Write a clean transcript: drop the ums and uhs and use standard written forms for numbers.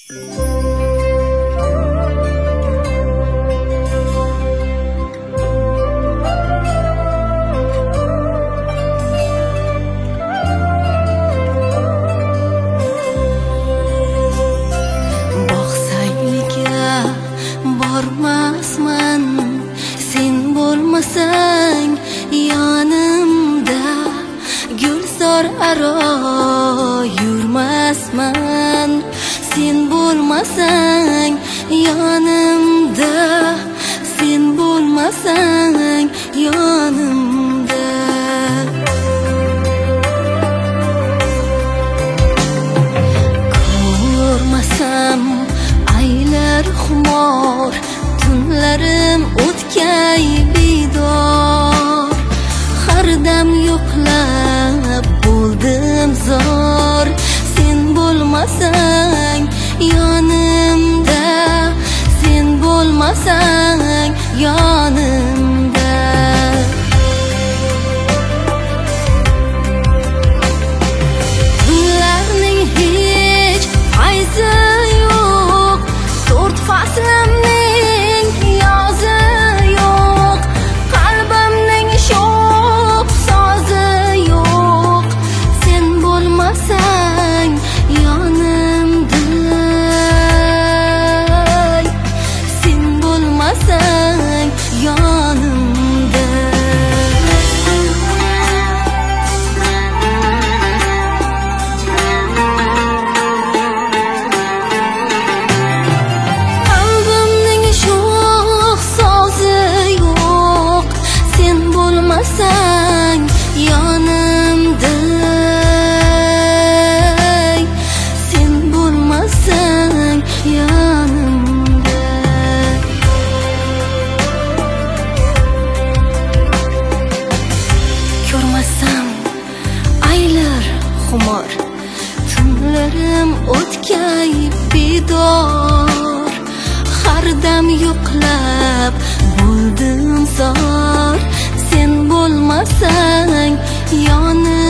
Bormasman sen bo'lmasang yonimda, gulzor aro yurmasman sen bo'lmasang yonimda, sen bo'lmasang yonimda. Ko'rmasam aylar xumor, tunlarim o'tkay bidor, har dam yo'qlab bo'ldim zor sen bo'lmasang yonimda, sen bo'lmasang yonimda. Kunlarning hech qaysi yo'q, to'rt faslimning yozi yo'q, qalbimning sho'x sozi yo'q sen bo'lmasang yonimda, sen bo'lmasang yonimda. Qalbimning sho'x sozi yo'q sen bo'lmasang yonimda, sen bo'lmasang yonimda. Ko'rmasam aylar xumor, tunlarim o'tkay bidor, har dam yo'qlab bo'ldim zor sen bo'lmasang yonimda,